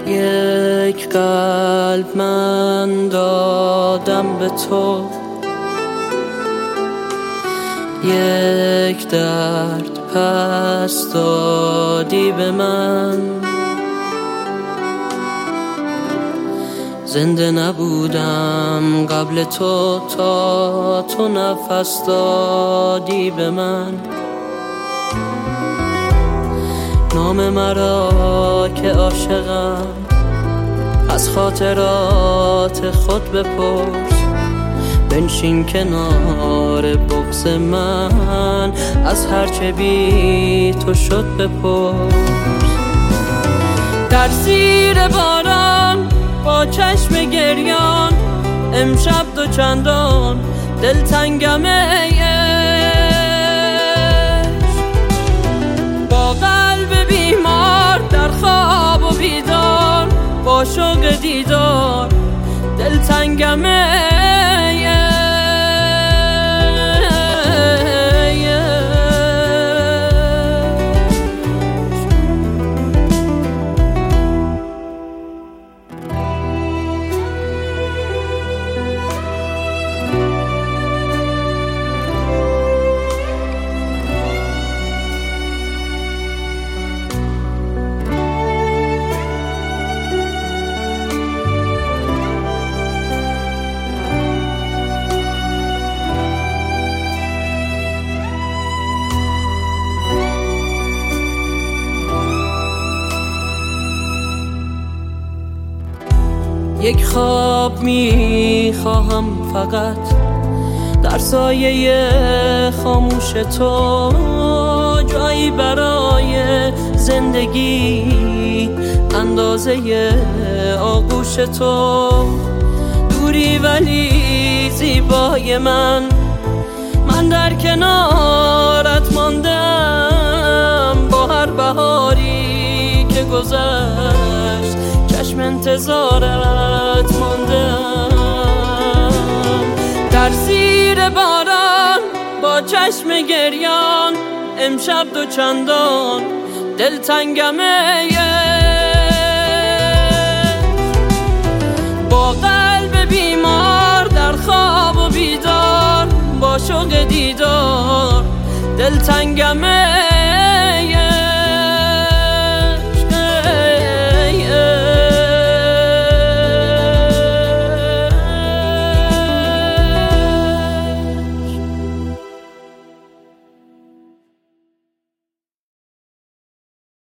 یک قلب من دادم به تو، یک درد پس دادی به من. زنده نبودم قبل تو تا تو نفس دادی به من. نام مرا که عاشقم از خاطرات خود بپرس. بنشین کنار بغض من از هرچه بی تو شد بپرس. در زیر باران با چشم گریان امشب دو چندان دلتنگم عشق. با قلب بیمار در خواب و بیدار با شوق دیدار دلتنگم عشق. یک خواب میخواهم فقط در سایه خاموش تو، جایی برای زندگی اندازه آغوش تو. دوری ولی زیبای من در کنارت ماندم. با هر بهاری که گذشت چشم انتظارت ماندم. در زیر باران با چشم گریان امشب دو چندان دلتنگم عشق. با قلب بیمار در خواب و بیدار با شوق دیدار دلتنگم عشق.